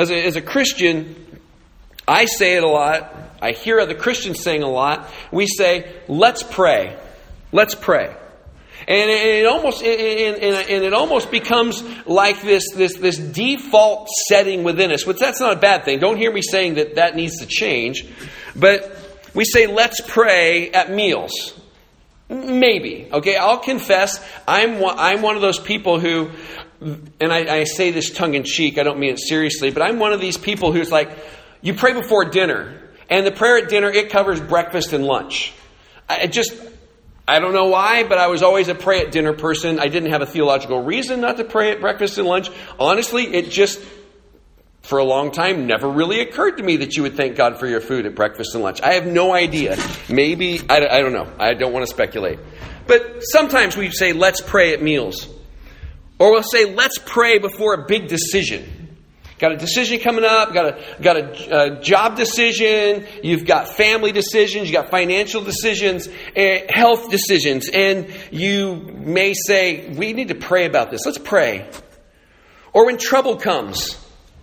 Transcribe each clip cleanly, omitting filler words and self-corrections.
As a Christian, I say it a lot. I hear other Christians saying a lot. We say, let's pray. Let's pray. And it almost becomes like this default setting within us, which that's not a bad thing. Don't hear me saying that needs to change. But we say, let's pray at meals. Maybe. Okay, I'll confess, I'm one of those people who, and I say this tongue-in-cheek, I don't mean it seriously, but I'm one of these people who's like, you pray before dinner. And the prayer at dinner, it covers breakfast and lunch. I don't know why, but I was always a pray at dinner person. I didn't have a theological reason not to pray at breakfast and lunch. Honestly, it just, for a long time, never really occurred to me that you would thank God for your food at breakfast and lunch. I have no idea. Maybe, I don't know. I don't want to speculate. But sometimes we say, let's pray at meals. Or we'll say, let's pray before a big decision. Got a decision coming up, got a job decision, you've got family decisions, you've got financial decisions, health decisions, and you may say, we need to pray about this. Let's pray. Or when trouble comes,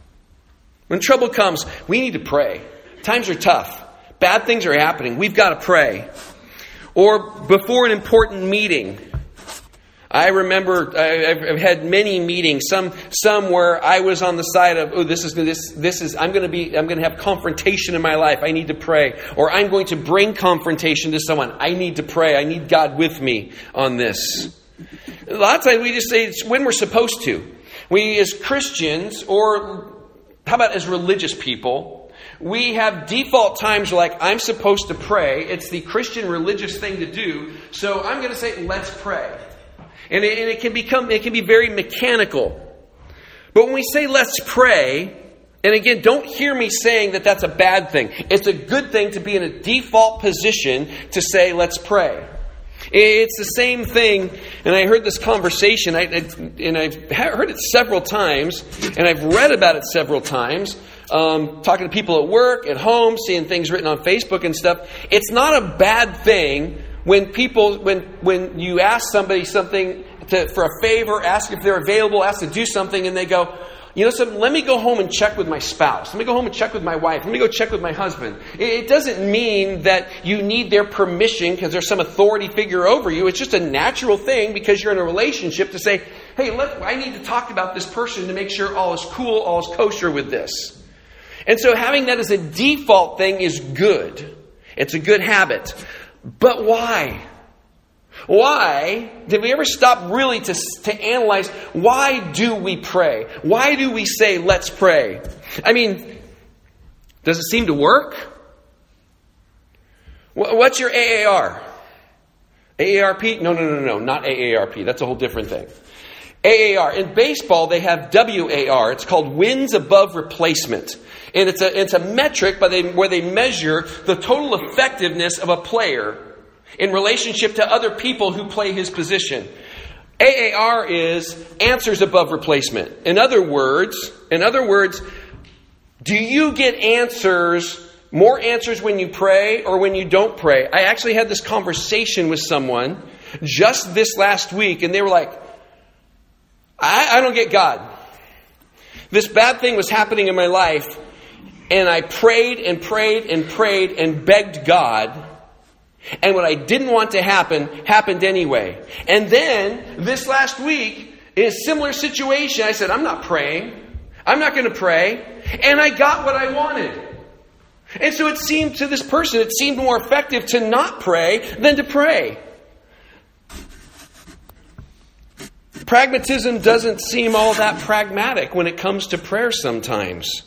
we need to pray. Times are tough. Bad things are happening. We've got to pray. Or before an important meeting. I remember I've had many meetings, some where I was on the side of, I'm going to have confrontation in my life. I need to pray. Or I'm going to bring confrontation to someone. I need to pray. I need God with me on this. A lot of times we just say it's when we're supposed to. We as Christians, or how about as religious people, we have default times like, I'm supposed to pray. It's the Christian religious thing to do. So I'm going to say, let's pray. And it can be very mechanical. But when we say let's pray, and again, don't hear me saying that that's a bad thing. It's a good thing to be in a default position to say let's pray. It's the same thing, and I heard this conversation, and I've heard it several times, and I've read about it several times, talking to people at work, at home, seeing things written on Facebook and stuff. It's not a bad thing when you ask somebody something for a favor, ask if they're available, ask to do something, and they go, let me go home and check with my spouse. Let me go home and check with my wife. Let me go check with my husband. It doesn't mean that you need their permission because there's some authority figure over you. It's just a natural thing because you're in a relationship to say, hey, I need to talk about this person to make sure all is cool, all is kosher with this. And so having that as a default thing is good. It's a good habit. But why? Why did we ever stop really to analyze, why do we pray? Why do we say, let's pray? I mean, does it seem to work? What's your AAR? AARP? No, not AARP. That's a whole different thing. AAR. In baseball, they have WAR. It's called wins above replacement. And it's a metric where they measure the total effectiveness of a player in relationship to other people who play his position. AAR is answers above replacement. In other words, do you get more answers when you pray or when you don't pray? I actually had this conversation with someone just this last week, and they were like, I don't get God. This bad thing was happening in my life, and I prayed and prayed and prayed and begged God, and what I didn't want to happen, happened anyway. And then, this last week, in a similar situation, I said, I'm not praying. I'm not going to pray. And I got what I wanted. And so it seemed to this person, it seemed more effective to not pray than to pray. Pragmatism doesn't seem all that pragmatic when it comes to prayer sometimes.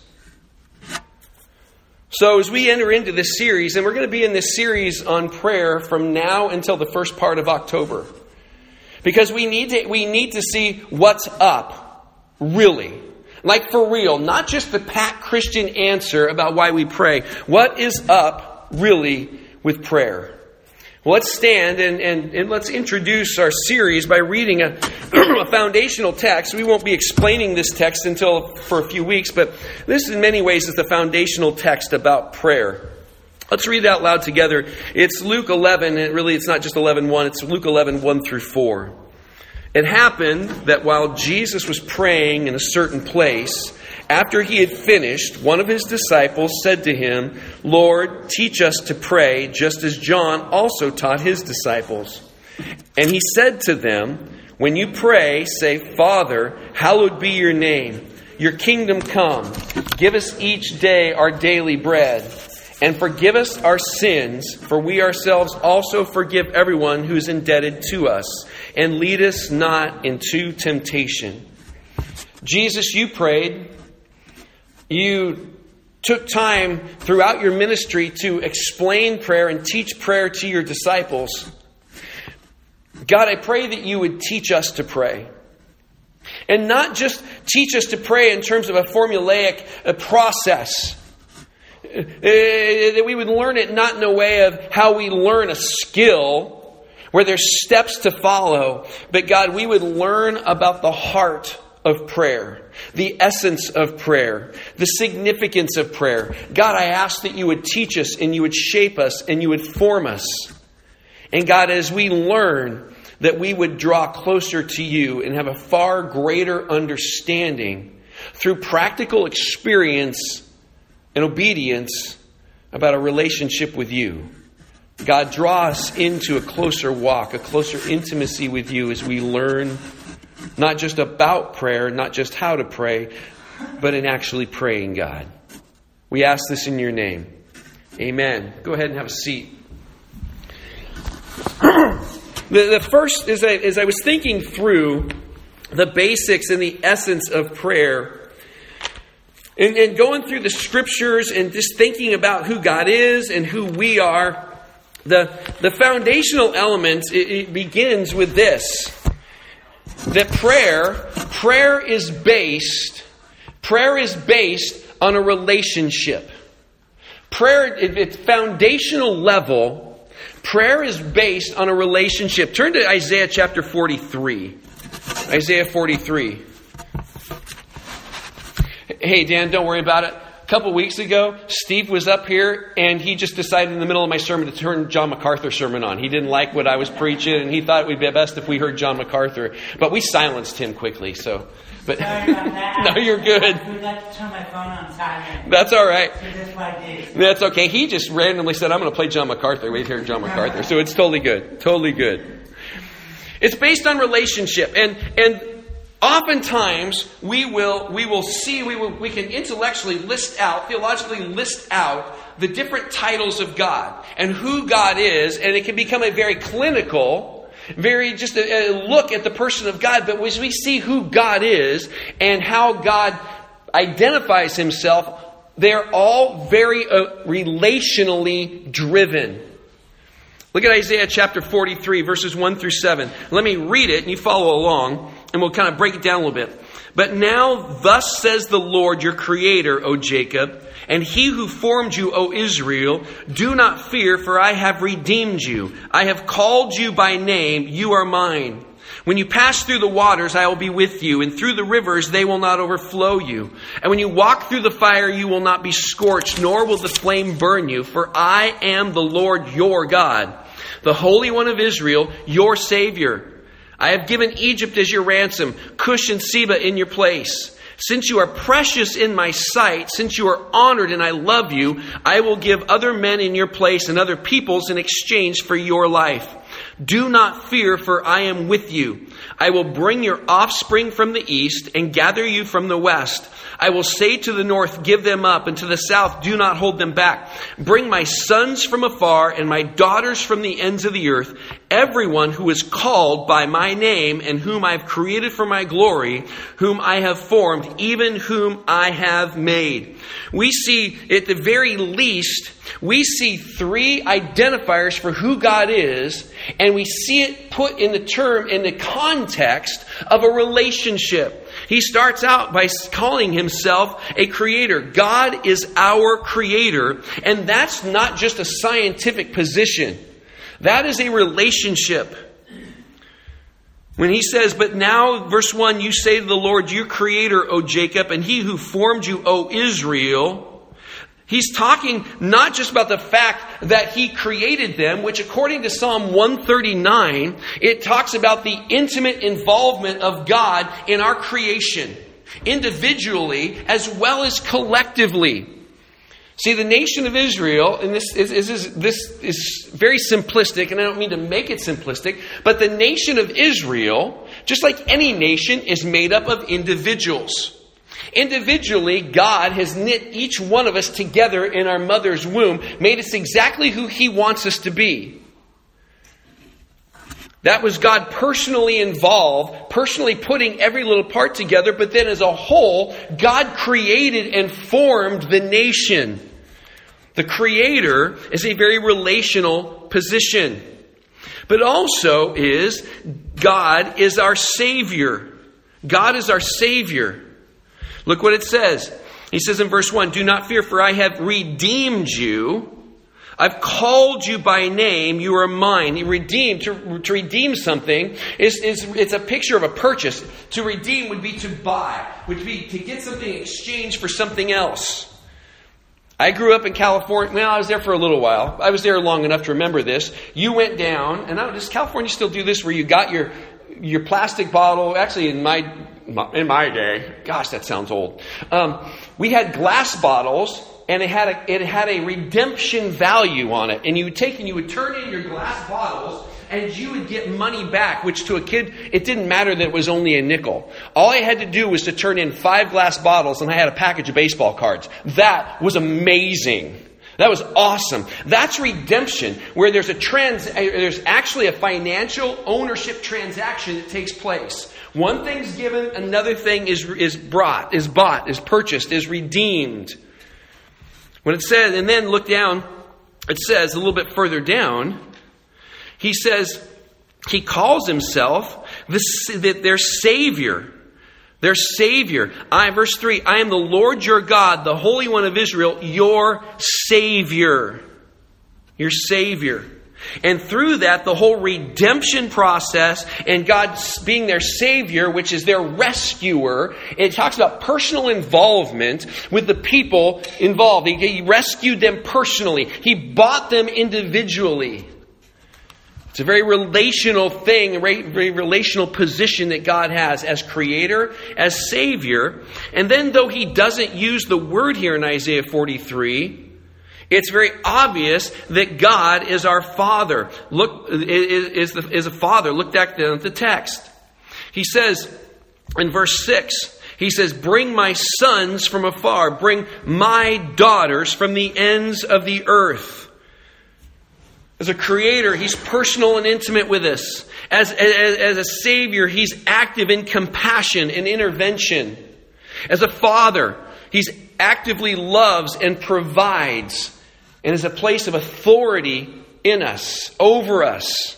So as we enter into this series, and we're going to be in this series on prayer from now until the first part of October, because we need to see what's up, really. Like for real, not just the pat Christian answer about why we pray. What is up, really, with prayer? Well, let's stand and let's introduce our series by reading a foundational text. We won't be explaining this text for a few weeks, but this in many ways is the foundational text about prayer. Let's read it out loud together. It's Luke 11, and really it's not just 11:1, it's Luke 11, 1 through 4. It happened that while Jesus was praying in a certain place, After he had finished, one of his disciples said to him, "Lord, teach us to pray, just as John also taught his disciples." And he said to them, "When you pray, say, 'Father, hallowed be your name. Your kingdom come. Give us each day our daily bread. And forgive us our sins, for we ourselves also forgive everyone who is indebted to us. And lead us not into temptation.'" Jesus, you prayed. You took time throughout your ministry to explain prayer and teach prayer to your disciples. God, I pray that you would teach us to pray. And not just teach us to pray in terms of a formulaic process. That we would learn it not in a way of how we learn a skill, where there's steps to follow. But God, we would learn about the heart of prayer, the essence of prayer, the significance of prayer. God, I ask that you would teach us and you would shape us and you would form us. And God, as we learn, that we would draw closer to you and have a far greater understanding through practical experience and obedience about a relationship with you. God, draw us into a closer walk, a closer intimacy with you as we learn not just about prayer, not just how to pray, but in actually praying, God. We ask this in your name. Amen. Go ahead and have a seat. The first, as I was thinking through the basics and the essence of prayer, and going through the scriptures and just thinking about who God is and who we are, the foundational element, it begins with this. That prayer is based on a relationship. Prayer, at its foundational level, prayer is based on a relationship. Turn to Isaiah chapter 43. Isaiah 43. Hey, Dan, don't worry about it. A couple weeks ago, Steve was up here and he just decided in the middle of my sermon to turn John MacArthur's sermon on. He didn't like what I was preaching and he thought it would be best if we heard John MacArthur. But we silenced him quickly, so... But sorry about that. No, you're good. I forgot to turn my phone on silent. That's all right. So that's why I did. That's okay. He just randomly said, "I'm going to play John MacArthur." We hear John MacArthur. So it's totally good. Totally good. It's based on relationship. And oftentimes we can intellectually theologically list out the different titles of God and who God is, and it can become a very clinical, just a look at the person of God. But as we see who God is and how God identifies himself, they're all very relationally driven. Look at Isaiah chapter 43, verses 1 through 7. Let me read it and you follow along, and we'll kind of break it down a little bit. "But now thus says the Lord your Creator, O Jacob, and he who formed you, O Israel, do not fear, for I have redeemed you. I have called you by name, you are mine. When you pass through the waters, I will be with you, and through the rivers, they will not overflow you. And when you walk through the fire, you will not be scorched, nor will the flame burn you, for I am the Lord your God, the Holy One of Israel, your Savior. I have given Egypt as your ransom, Cush and Seba in your place. Since you are precious in my sight, since you are honored and I love you, I will give other men in your place and other peoples in exchange for your life. Do not fear, for I am with you. I will bring your offspring from the east and gather you from the west. I will say to the north, give them up, and to the south, do not hold them back. Bring my sons from afar and my daughters from the ends of the earth, everyone who is called by my name and whom I have created for my glory, whom I have formed, even whom I have made." We see, at the very least, we see three identifiers for who God is, and we see it put in the context of a relationship. He starts out by calling himself a creator. God is our creator, and that's not just a scientific position. That is a relationship. When he says, "But now," verse 1, "you say to the Lord, your creator, O Jacob, and he who formed you, O Israel," he's talking not just about the fact that he created them, which according to Psalm 139, it talks about the intimate involvement of God in our creation. individually as well as collectively. See, the nation of Israel, and this is very simplistic, and I don't mean to make it simplistic, but the nation of Israel, just like any nation, is made up of individuals. Individually, God has knit each one of us together in our mother's womb, made us exactly who He wants us to be. That was God personally involved, personally putting every little part together, but then as a whole, God created and formed the nation. The Creator is a very relational position. But also is, God is our Savior. God is our Savior. Look what it says. He says in verse 1, "Do not fear, for I have redeemed you. I've called you by name, you are mine." He redeemed, to redeem something, it's a picture of a purchase. To redeem would be to buy, would be to get something in exchange for something else. I grew up in California. Well, I was there for a little while. I was there long enough to remember this. You went down, and does California still do this, where you got your plastic bottle? Actually, in my day, gosh, that sounds old. We had glass bottles. And it had a redemption value on it. And you would turn in your glass bottles and you would get money back, which to a kid, it didn't matter that it was only a nickel. All I had to do was to turn in 5 glass bottles and I had a package of baseball cards. That was amazing. That was awesome. That's redemption, where there's actually a financial ownership transaction that takes place. One thing's given, another thing is bought, is purchased, is redeemed. When it says, and then look down, it says a little bit further down, he says, he calls himself their Savior. Their Savior. Verse 3, "I am the Lord your God, the Holy One of Israel, your Savior." Your Savior. And through that, the whole redemption process and God being their Savior, which is their rescuer, it talks about personal involvement with the people involved. He rescued them personally. He bought them individually. It's a very relational thing, a very relational position that God has as Creator, as Savior. And then though He doesn't use the word here in Isaiah 43, it's very obvious that God is our Father. Look, is a Father. Look back down at the text. He says in verse 6, he says, "Bring my sons from afar, bring my daughters from the ends of the earth." As a Creator, He's personal and intimate with us. As a Savior, He's active in compassion and intervention. As a Father, He's actively loves and provides and is a place of authority in us, over us.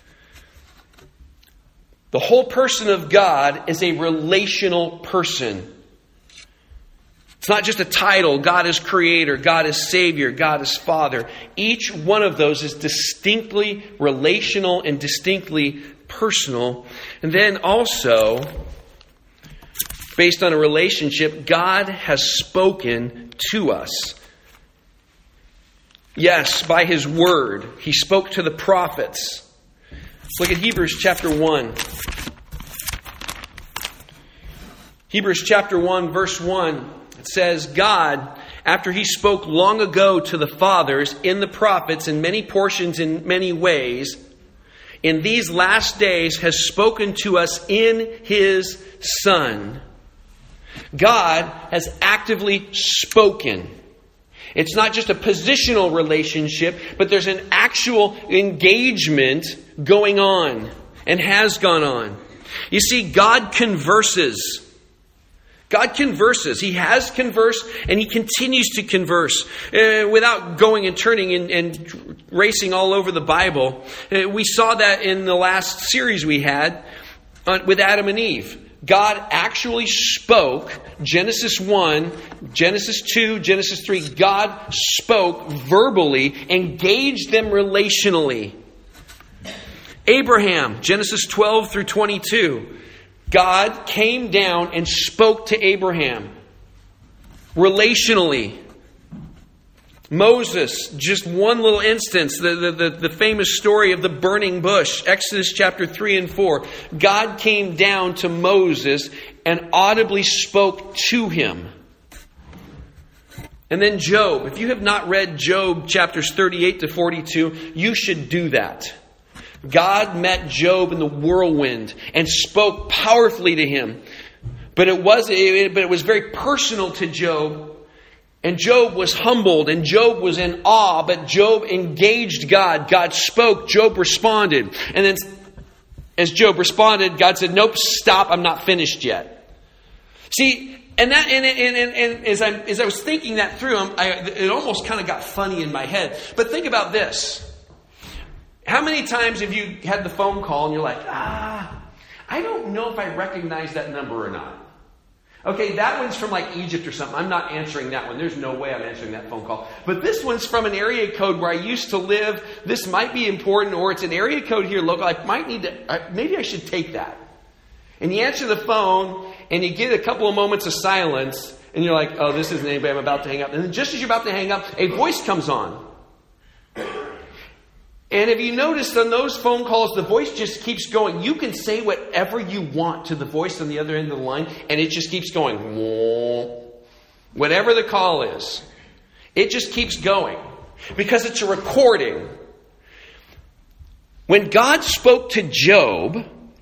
The whole person of God is a relational person. It's not just a title. God is Creator, God is Savior, God is Father. Each one of those is distinctly relational and distinctly personal. And then also, based on a relationship, God has spoken to us. Yes, by His Word. He spoke to the prophets. Look at Hebrews chapter 1. Hebrews chapter 1, verse 1. It says, "God, after He spoke long ago to the fathers in the prophets in many portions in many ways, in these last days has spoken to us in His Son." God has actively spoken. It's not just a positional relationship, but there's an actual engagement going on and has gone on. You see, God converses. God converses. He has conversed and He continues to converse. Without going and turning and racing all over the Bible. We saw that in the last series we had with Adam and Eve. God actually spoke. Genesis 1, Genesis 2, Genesis 3. God spoke verbally, engaged them relationally. Abraham, Genesis 12 through 22. God came down and spoke to Abraham relationally. Moses, just one little instance, the famous story of the burning bush, Exodus chapter 3 and 4. God came down to Moses and audibly spoke to him. And then Job. If you have not read Job chapters 38 to 42, you should do that. God met Job in the whirlwind and spoke powerfully to him. But it was very personal to Job. And Job was humbled and Job was in awe. But Job engaged God. God spoke. Job responded. And then as Job responded, God said, nope, stop. I'm not finished yet. See, and as I was thinking that through, it almost kind of got funny in my head. But think about this. How many times have you had the phone call and you're like, I don't know if I recognize that number or not. Okay, that one's from like Egypt or something. I'm not answering that one. There's no way I'm answering that phone call. But this one's from an area code where I used to live. This might be important, or it's an area code here local. I might need to, maybe I should take that. And you answer the phone and you get a couple of moments of silence and you're like, oh, this isn't anybody, I'm about to hang up. And then just as you're about to hang up, a voice comes on. And if you notice on those phone calls, the voice just keeps going. You can say whatever you want to the voice on the other end of the line, and it just keeps going. Whatever the call is, it just keeps going because it's a recording. When God spoke to Job,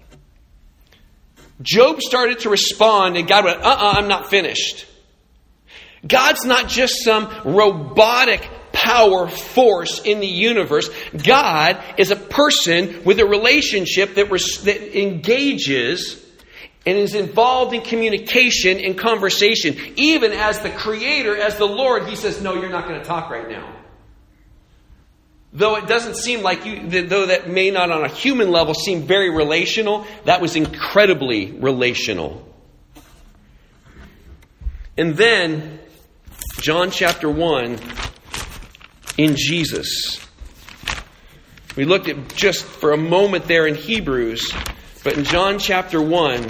Job started to respond, and God went, I'm not finished. God's not just some robotic power force in the universe. God is a person with a relationship that engages and is involved in communication and conversation. Even as the Creator, as the Lord, He says, no, you're not going to talk right now. Though it doesn't seem like though that may not on a human level seem very relational, that was incredibly relational. And then, John chapter 1, in Jesus. We looked at just for a moment there in Hebrews, but in John chapter 1,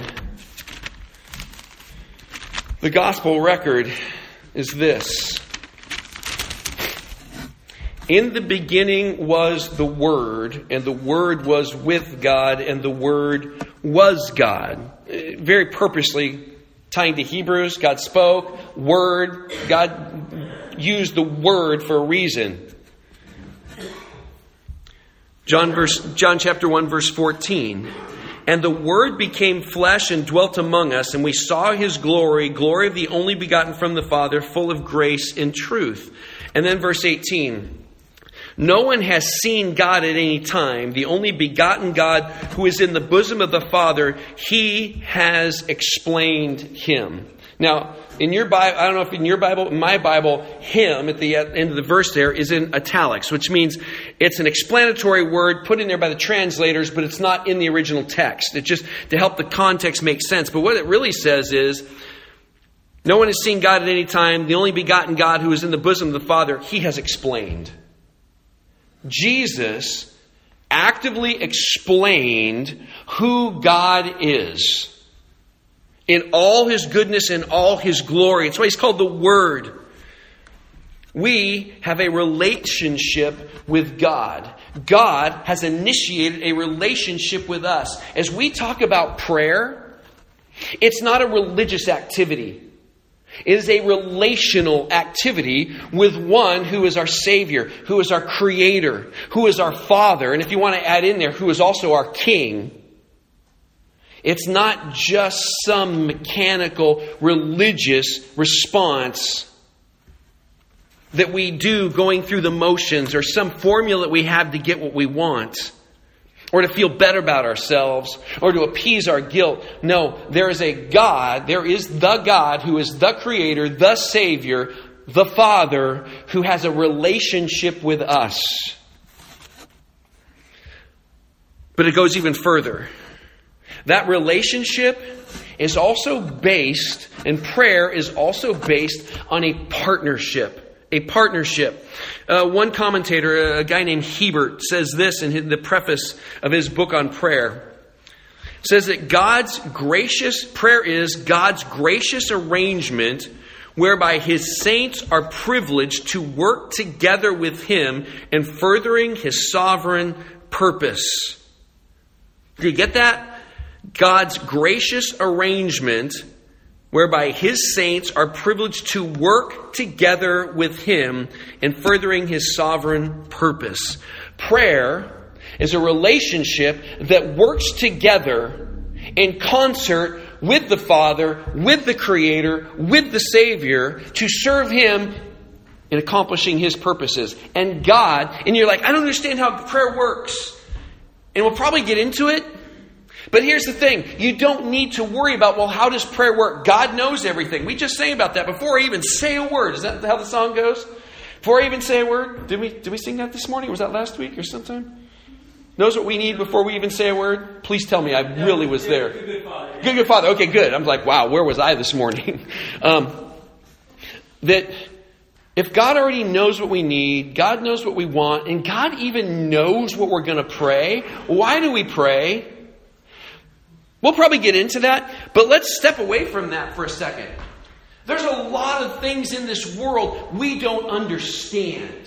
the gospel record is this. In the beginning was the Word, and the Word was with God, and the Word was God. Very purposely tying to Hebrews, God spoke, Word, God used the Word for a reason. John chapter 1, verse 14. And the Word became flesh and dwelt among us, and we saw His glory, glory of the only begotten from the Father, full of grace and truth. And then verse 18. No one has seen God at any time. The only begotten God who is in the bosom of the Father, He has explained Him. Now, in your Bible, I don't know if in your Bible, in my Bible, Him at the end of the verse there is in italics, which means it's an explanatory word put in there by the translators, but it's not in the original text. It's just to help the context make sense. But what it really says is, no one has seen God at any time. The only begotten God who is in the bosom of the Father, He has explained. Jesus actively explained who God is in all His goodness and all His glory. That's why He's called the Word. We have a relationship with God. God has initiated a relationship with us. As we talk about prayer, it's not a religious activity. It is a relational activity with one who is our Savior, who is our Creator, who is our Father, and if you want to add in there, who is also our King. It's not just some mechanical religious response that we do going through the motions or some formula that we have to get what we want or to feel better about ourselves or to appease our guilt. No, there is a God, there is the God who is the Creator, the Savior, the Father, who has a relationship with us. But it goes even further. That relationship is also based, and prayer is also based on a partnership. A partnership. One commentator, a guy named Hebert, says this in the preface of his book on prayer. Says that prayer is God's gracious arrangement whereby His saints are privileged to work together with Him in furthering His sovereign purpose. Do you get that? God's gracious arrangement whereby His saints are privileged to work together with Him in furthering His sovereign purpose. Prayer is a relationship that works together in concert with the Father, with the Creator, with the Savior, to serve Him in accomplishing His purposes. And God, and you're like, I don't understand how prayer works. And we'll probably get into it. But here's the thing. You don't need to worry about, well, how does prayer work? God knows everything. We just sang about that before I even say a word. Is that how the song goes? Before I even say a word? Did we sing that this morning? Was that last week or sometime? Knows what we need before we even say a word? Please tell me I really was there. Good Father. Good Father. Okay, good. I'm like, wow, where was I this morning? That if God already knows what we need, God knows what we want, and God even knows what we're going to pray, why do we pray? We'll probably get into that, but let's step away from that for a second. There's a lot of things in this world we don't understand.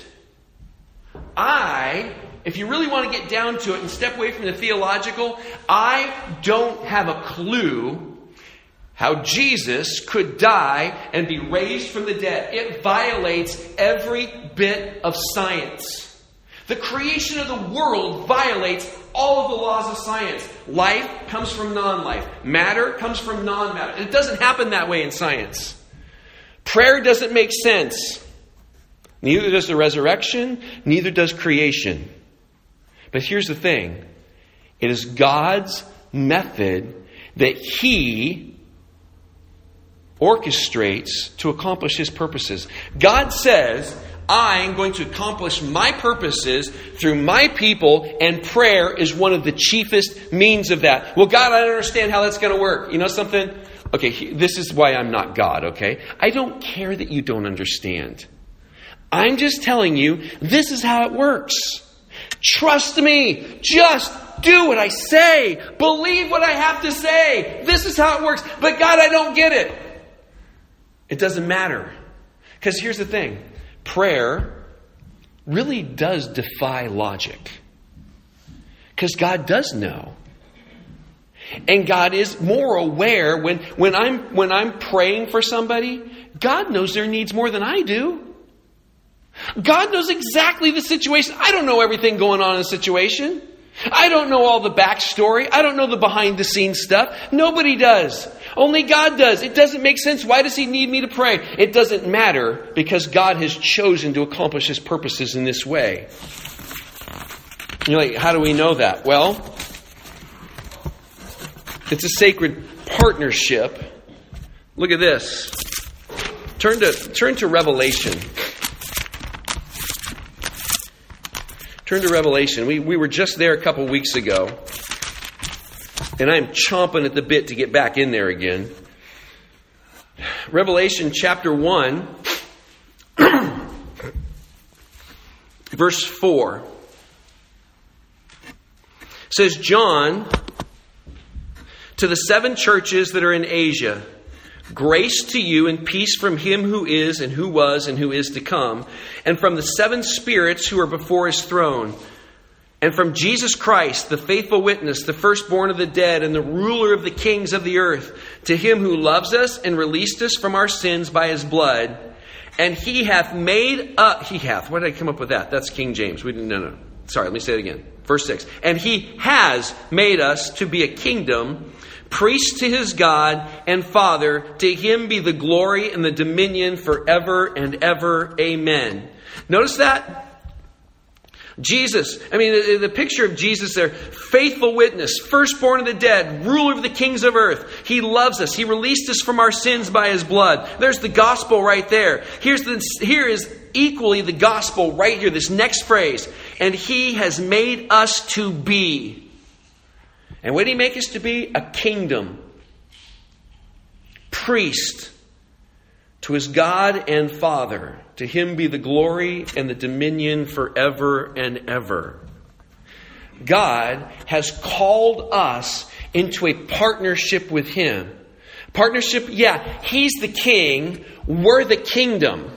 If you really want to get down to it and step away from the theological, I don't have a clue how Jesus could die and be raised from the dead. It violates every bit of science. The creation of the world violates all of the laws of science. Life comes from non-life. Matter comes from non-matter. It doesn't happen that way in science. Prayer doesn't make sense. Neither does the resurrection, neither does creation. But here's the thing. It is God's method that He orchestrates to accomplish His purposes. God says, I am going to accomplish my purposes through my people, and prayer is one of the chiefest means of that. Well, God, I don't understand how that's going to work. You know something? Okay, this is why I'm not God, okay? I don't care that you don't understand. I'm just telling you, this is how it works. Trust me. Just do what I say. Believe what I have to say. This is how it works. But God, I don't get it. It doesn't matter. Because here's the thing. Prayer really does defy logic. Because God does know. And God is more aware when I'm praying for somebody, God knows their needs more than I do. God knows exactly the situation. I don't know everything going on in a situation. I don't know all the backstory. I don't know the behind the scenes stuff. Nobody does. Only God does. It doesn't make sense. Why does He need me to pray? It doesn't matter, because God has chosen to accomplish His purposes in this way. You're like, how do we know that? Well, it's a sacred partnership. Look at this. Turn to Revelation. Turn to Revelation. We were just there a couple weeks ago. And I'm chomping at the bit to get back in there again. Revelation chapter 1, verse 4. Says, John, to the 7 churches that are in Asia, grace to you and peace from Him who is and who was and who is to come, and from the 7 spirits who are before His throne, and from Jesus Christ, the faithful witness, the firstborn of the dead, and the ruler of the kings of the earth, to Him who loves us and released us from our sins by His blood, and He hath made us... Why did I come up with that? That's King James. No. Sorry, let me say it again. Verse 6. And He has made us to be a kingdom, priest to His God and Father. To Him be the glory and the dominion forever and ever. Amen. Notice that? Jesus, the picture of Jesus there, faithful witness, firstborn of the dead, ruler of the kings of earth. He loves us. He released us from our sins by His blood. There's the gospel right there. Here is equally the gospel right here, this next phrase. And He has made us to be. And what did He make us to be? A kingdom. Priest to His God and Father. To Him be the glory and the dominion forever and ever. God has called us into a partnership with Him. Partnership, yeah, He's the king, we're the kingdom.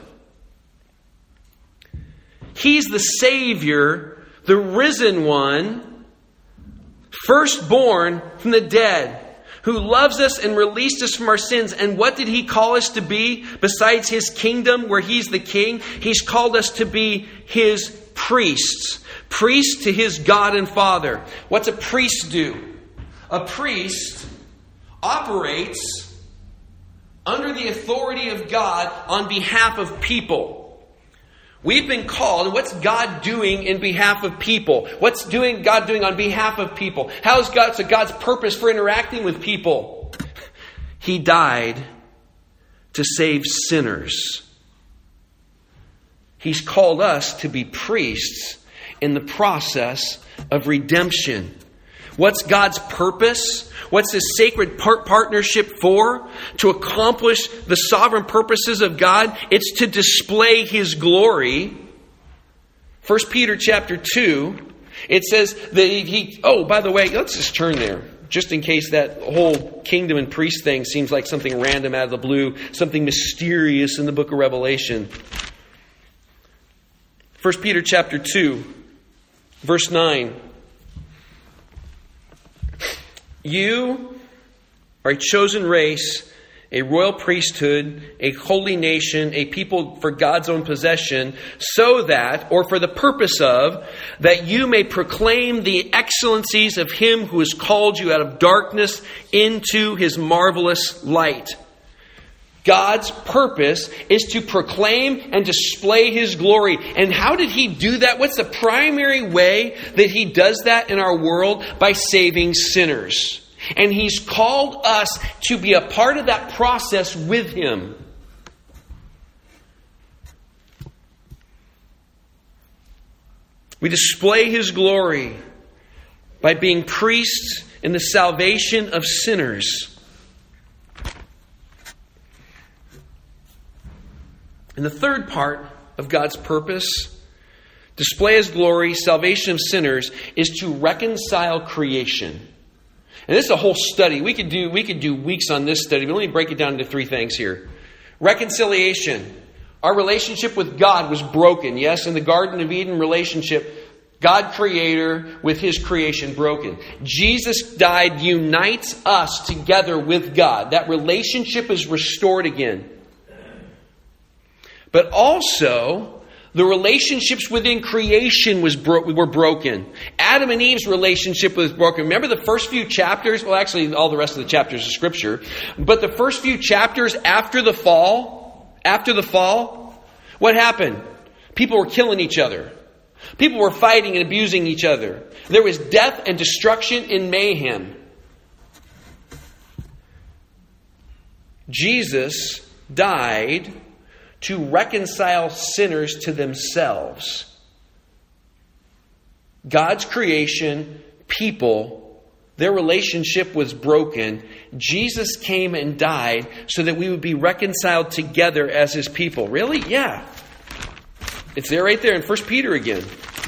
He's the Savior, the risen one, firstborn from the dead, who loves us and released us from our sins. And what did He call us to be besides His kingdom where He's the king? He's called us to be His priests. Priests to His God and Father. What's a priest do? A priest operates under the authority of God on behalf of people. We've been called, and what's God doing in behalf of people? What's God doing on behalf of people? How's God's purpose for interacting with people? He died to save sinners. He's called us to be priests in the process of redemption. What's God's purpose? What's His sacred partnership for? To accomplish the sovereign purposes of God. It's to display His glory. 1 Peter chapter 2, it says that by the way, let's just turn there. Just in case that whole kingdom and priest thing seems like something random out of the blue, something mysterious in the book of Revelation. 1 Peter chapter 2, verse 9. You are a chosen race, a royal priesthood, a holy nation, a people for God's own possession, so that, or for the purpose of, that you may proclaim the excellencies of Him who has called you out of darkness into His marvelous light. God's purpose is to proclaim and display His glory. And how did He do that? What's the primary way that He does that in our world? By saving sinners. And He's called us to be a part of that process with Him. We display His glory by being priests in the salvation of sinners. And the third part of God's purpose, display His glory, salvation of sinners, is to reconcile creation. And this is a whole study. We could do weeks on this study, but let me break it down into three things here. Reconciliation. Our relationship with God was broken. Yes, in the Garden of Eden relationship, God Creator with His creation broken. Jesus died, unites us together with God. That relationship is restored again. But also, the relationships within creation were broken. Adam and Eve's relationship was broken. Remember the first few chapters? Well, actually, all the rest of the chapters of Scripture. But the first few chapters after the fall, what happened? People were killing each other. People were fighting and abusing each other. There was death and destruction and mayhem. Jesus died to reconcile sinners to themselves. God's creation, people, their relationship was broken. Jesus came and died so that we would be reconciled together as His people. Really? Yeah. It's there right there in 1 Peter again.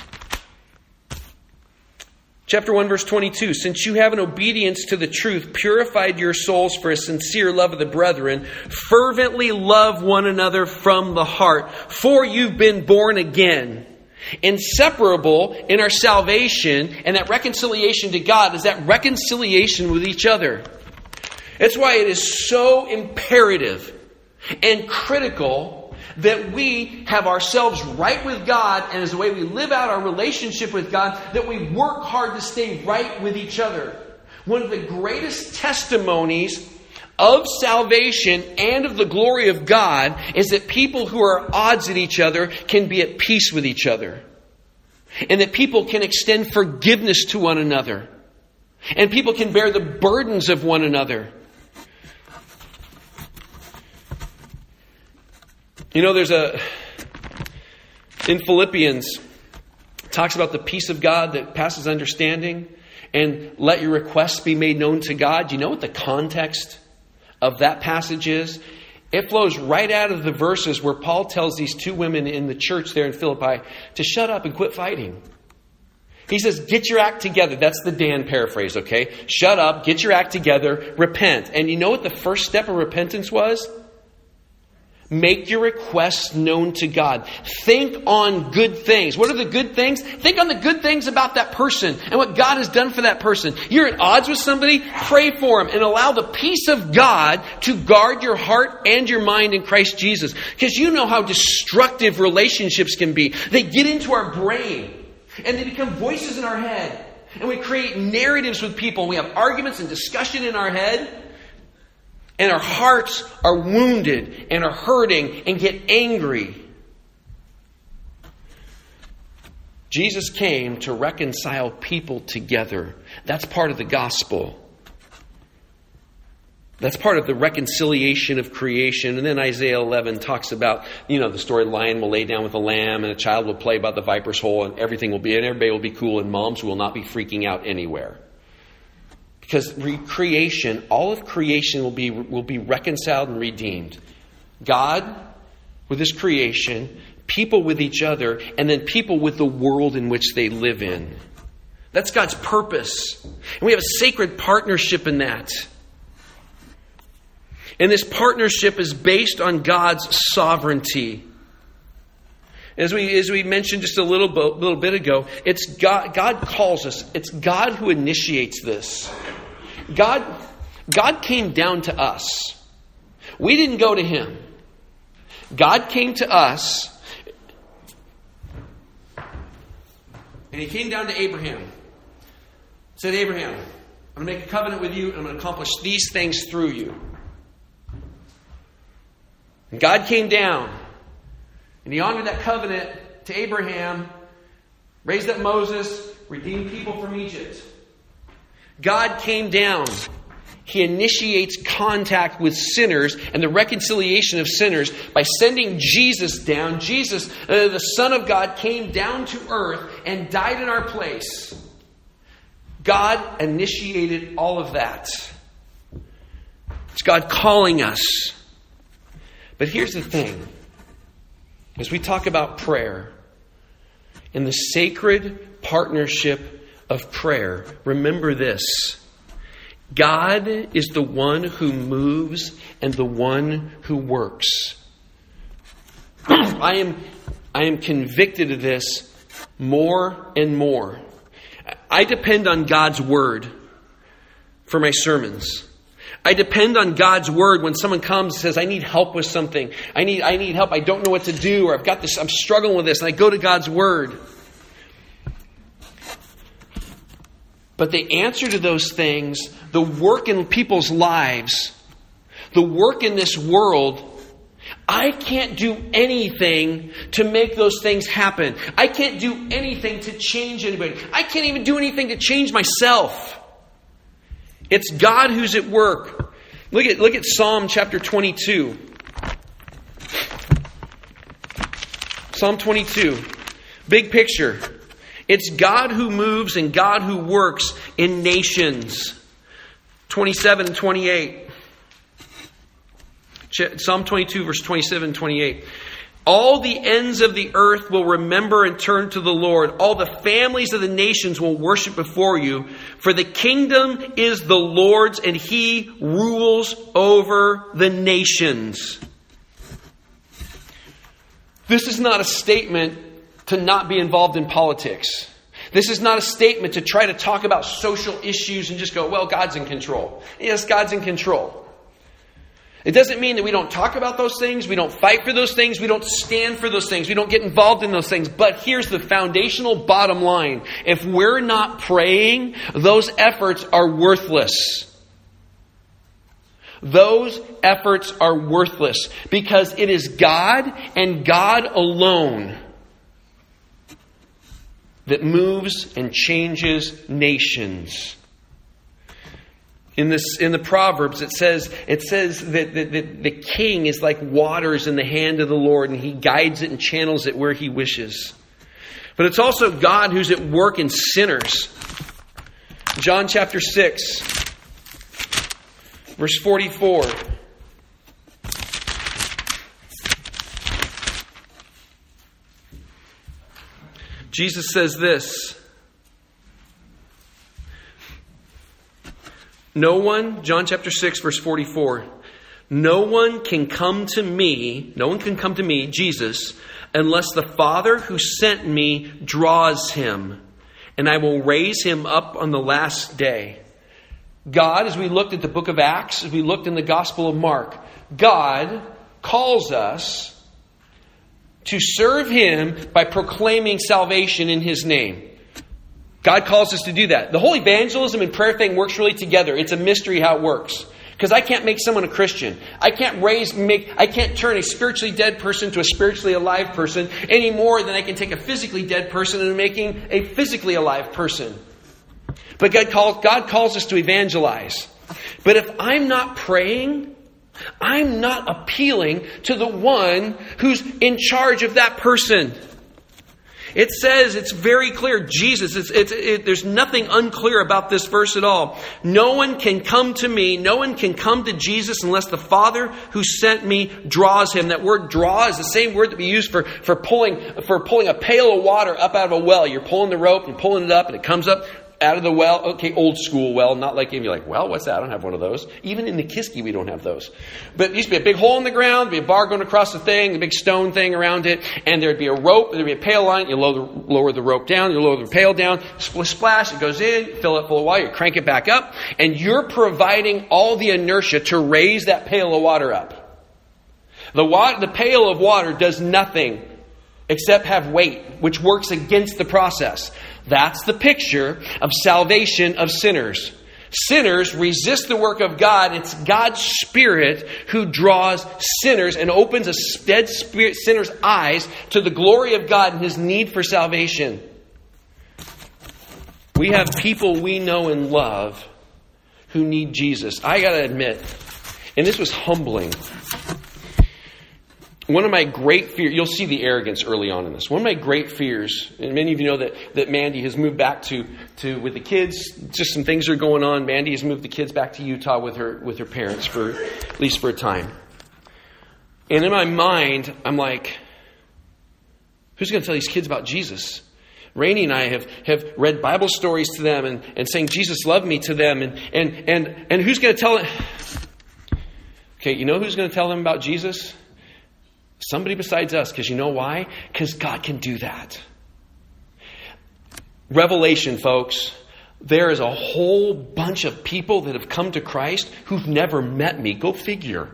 Chapter 1, verse 22, since you have in obedience to the truth purified your souls for a sincere love of the brethren, fervently love one another from the heart, for you've been born again. Inseparable in our salvation and that reconciliation to God is that reconciliation with each other. That's why it is so imperative and critical that we have ourselves right with God, and as the way we live out our relationship with God, that we work hard to stay right with each other. One of the greatest testimonies of salvation and of the glory of God is that people who are at odds at each other can be at peace with each other. And that people can extend forgiveness to one another. And people can bear the burdens of one another. You know, in Philippians, it talks about the peace of God that passes understanding, and let your requests be made known to God. Do you know what the context of that passage is? It flows right out of the verses where Paul tells these two women in the church there in Philippi to shut up and quit fighting. He says, get your act together. That's the Dan paraphrase, okay? Shut up, get your act together, repent. And you know what the first step of repentance was? Make your requests known to God. Think on good things. What are the good things? Think on the good things about that person and what God has done for that person. You're at odds with somebody, pray for them and allow the peace of God to guard your heart and your mind in Christ Jesus. Because you know how destructive relationships can be. They get into our brain and they become voices in our head. And we create narratives with people. We have arguments and discussion in our head. And our hearts are wounded and are hurting and get angry. Jesus came to reconcile people together. That's part of the gospel. That's part of the reconciliation of creation. And then Isaiah 11 talks about, the story, lion will lay down with a lamb and a child will play by the viper's hole and everybody will be cool and moms will not be freaking out anywhere. Because recreation, all of creation will be reconciled and redeemed. God with His creation, people with each other, and then people with the world in which they live in. That's God's purpose. And we have a sacred partnership in that. And this partnership is based on God's sovereignty. As we mentioned just a little bit ago, it's God calls us. It's God who initiates this. God came down to us. We didn't go to Him. God came to us. And He came down to Abraham. Said, Abraham, I'm going to make a covenant with you and I'm going to accomplish these things through you. And God came down. And He honored that covenant to Abraham, raised up Moses, redeemed people from Egypt. God came down. He initiates contact with sinners and the reconciliation of sinners by sending Jesus down. Jesus, the Son of God, came down to earth and died in our place. God initiated all of that. It's God calling us. But here's the thing. As we talk about prayer, in the sacred partnership of prayer, remember this. God is the one who moves and the one who works. I am convicted of this more and more. I depend on God's word for my sermons. I depend on God's word when someone comes and says, I need help with something. I need help. I don't know what to do, or I've got this, I'm struggling with this, and I go to God's word. But the answer to those things, the work in people's lives, the work in this world, I can't do anything to make those things happen. I can't do anything to change anybody. I can't even do anything to change myself. It's God who's at work. Look at Psalm chapter 22. Psalm 22. Big picture. It's God who moves and God who works in nations. 27 and 28. Psalm 22 verse 27 and 28. All the ends of the earth will remember and turn to the Lord. All the families of the nations will worship before you. For the kingdom is the Lord's and He rules over the nations. This is not a statement to not be involved in politics. This is not a statement to try to talk about social issues and just go, well, God's in control. Yes, God's in control. It doesn't mean that we don't talk about those things, we don't fight for those things, we don't stand for those things, we don't get involved in those things. But here's the foundational bottom line. If we're not praying, those efforts are worthless. Those efforts are worthless because it is God and God alone that moves and changes nations. In the Proverbs, it says that the king is like waters in the hand of the Lord, and He guides it and channels it where He wishes. But it's also God who's at work in sinners. John chapter 6, verse 44. Jesus says this. No one, John chapter 6, verse 44. no one can come to me, Jesus, unless the Father who sent me draws him, and I will raise him up on the last day. God, as we looked at the book of Acts, as we looked in the Gospel of Mark, God calls us to serve him by proclaiming salvation in his name. God calls us to do that. The whole evangelism and prayer thing works really together. It's a mystery how it works. Because I can't make someone a Christian. I can't turn a spiritually dead person to a spiritually alive person any more than I can take a physically dead person and making a physically alive person. But God calls us to evangelize. But if I'm not praying, I'm not appealing to the one who's in charge of that person. It says, it's very clear, Jesus, there's nothing unclear about this verse at all. No one can come to me, no one can come to Jesus unless the Father who sent me draws him. That word draw is the same word that we use for pulling a pail of water up out of a well. You're pulling the rope and pulling it up and it comes up out of the well. Okay, old school well, not like you're like, well, what's that? I don't have one of those. Even in Nikiski, we don't have those. But it used to be a big hole in the ground, there'd be a bar going across the thing, a big stone thing around it, and there'd be a rope, there'd be a pail on it. You lower the rope down, you lower the pail down, splash, it goes in, fill it full of water, you crank it back up, and you're providing all the inertia to raise that pail of water up. The pail of water does nothing except have weight, which works against the process. That's the picture of salvation of sinners. Sinners resist the work of God. It's God's Spirit who draws sinners and opens a dead sinner's eyes to the glory of God and his need for salvation. We have people we know and love who need Jesus. I got to admit, and this was humbling, one of my great fears, you'll see the arrogance early on in this. One of my great fears, and many of you know that Mandy has moved back to with the kids. Just some things are going on. Mandy has moved the kids back to Utah with her parents for at least for a time. And in my mind, I'm like, who's going to tell these kids about Jesus? Rainey and I have read Bible stories to them and saying Jesus loved me to them. And who's going to tell them? Okay, you know who's going to tell them about Jesus? Somebody besides us, because you know why? Because God can do that. Revelation, folks. There is a whole bunch of people that have come to Christ who've never met me. Go figure.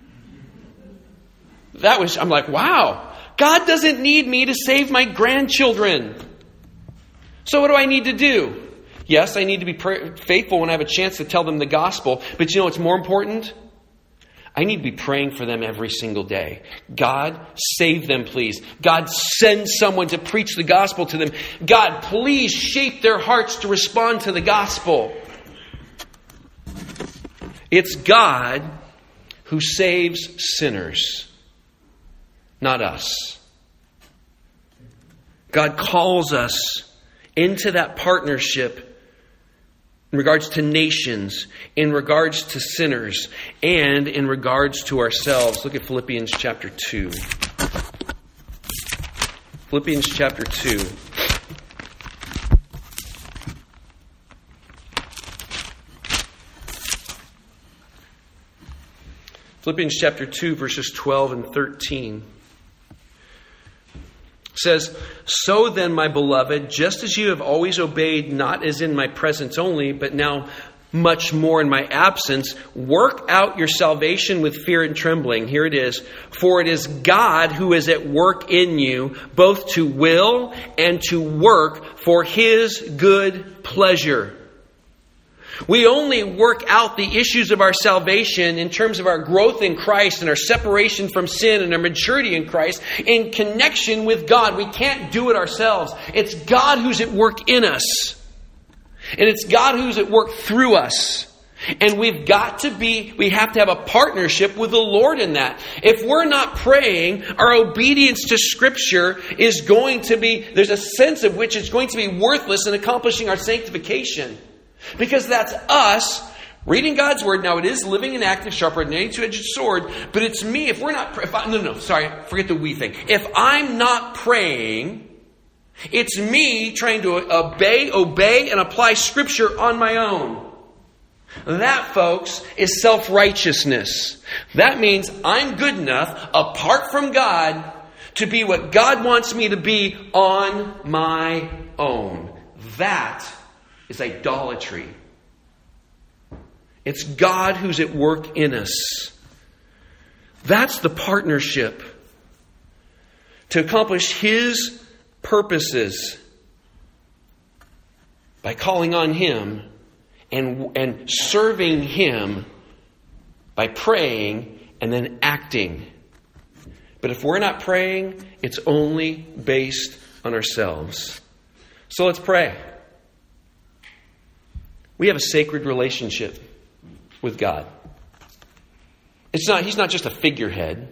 I'm like, wow. God doesn't need me to save my grandchildren. So what do I need to do? Yes, I need to be faithful when I have a chance to tell them the gospel. But you know what's more important? I need to be praying for them every single day. God, save them, please. God, send someone to preach the gospel to them. God, please shape their hearts to respond to the gospel. It's God who saves sinners, not us. God calls us into that partnership in regards to nations, in regards to sinners, and in regards to ourselves. Look at Philippians chapter 2. Philippians chapter 2. Philippians chapter 2, verses 12 and 13. Says, so then, my beloved, just as you have always obeyed, not as in my presence only, but now much more in my absence, work out your salvation with fear and trembling. Here it is. For it is God who is at work in you, both to will and to work for his good pleasure. We only work out the issues of our salvation in terms of our growth in Christ and our separation from sin and our maturity in Christ in connection with God. We can't do it ourselves. It's God who's at work in us. And it's God who's at work through us. And we have to have a partnership with the Lord in that. If we're not praying, our obedience to Scripture is going to be, there's a sense of which it's going to be worthless in accomplishing our sanctification. Because that's us reading God's Word. Now it is living and active, sharper than any two-edged sword. But it's me. If we're not... forget the we thing. If I'm not praying, it's me trying to obey, and apply Scripture on my own. That, folks, is self-righteousness. That means I'm good enough, apart from God, to be what God wants me to be on my own. That is idolatry. It's God who's at work in us. That's the partnership to accomplish His purposes by calling on Him and serving Him by praying and then acting. But if we're not praying, it's only based on ourselves. So let's pray. We have a sacred relationship with God. He's not just a figurehead.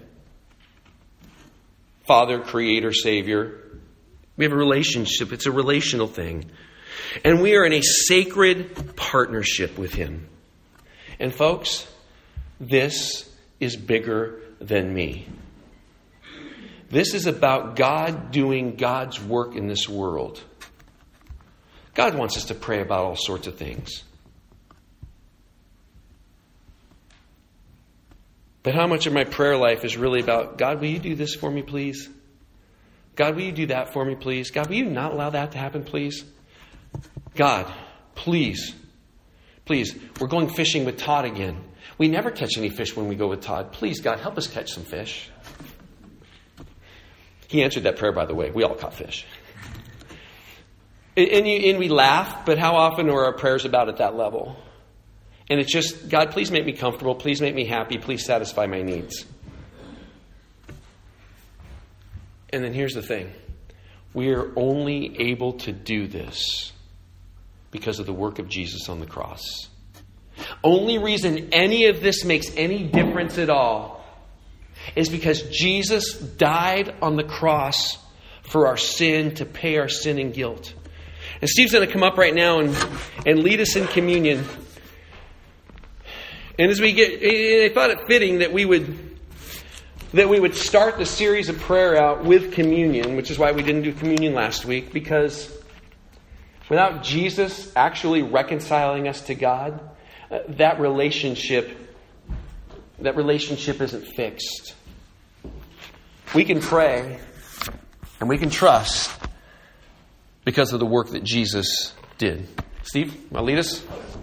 Father, Creator, Savior. We have a relationship. It's a relational thing. And we are in a sacred partnership with Him. And folks, this is bigger than me. This is about God doing God's work in this world. God wants us to pray about all sorts of things. But how much of my prayer life is really about, God, will you do this for me, please? God, will you do that for me, please? God, will you not allow that to happen, please? God, please, we're going fishing with Todd again. We never catch any fish when we go with Todd. Please, God, help us catch some fish. He answered that prayer, by the way. We all caught fish. And we laugh, but how often are our prayers about at that level? And it's just, God, please make me comfortable. Please make me happy. Please satisfy my needs. And then here's the thing. We are only able to do this because of the work of Jesus on the cross. Only reason any of this makes any difference at all is because Jesus died on the cross for our sin, to pay our sin and guilt. And Steve's going to come up right now and lead us in communion. And as we get, I thought it fitting that we would start the series of prayer out with communion, which is why we didn't do communion last week, because without Jesus actually reconciling us to God, that relationship isn't fixed. We can pray and we can trust because of the work that Jesus did. Steve, want to lead us?